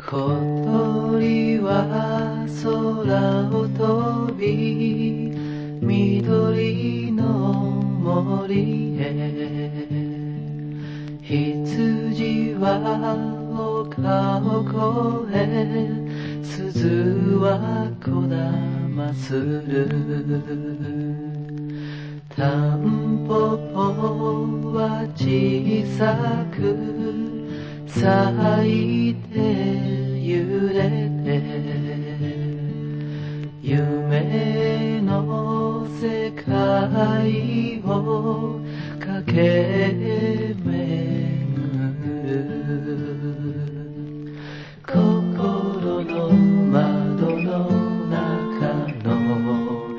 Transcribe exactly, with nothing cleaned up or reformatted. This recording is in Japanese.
小鳥は空を飛び緑の森へ、羊は丘を越え、鈴はこだまする。タンポポは小さく咲いて揺れて、夢の世界を駆け巡る。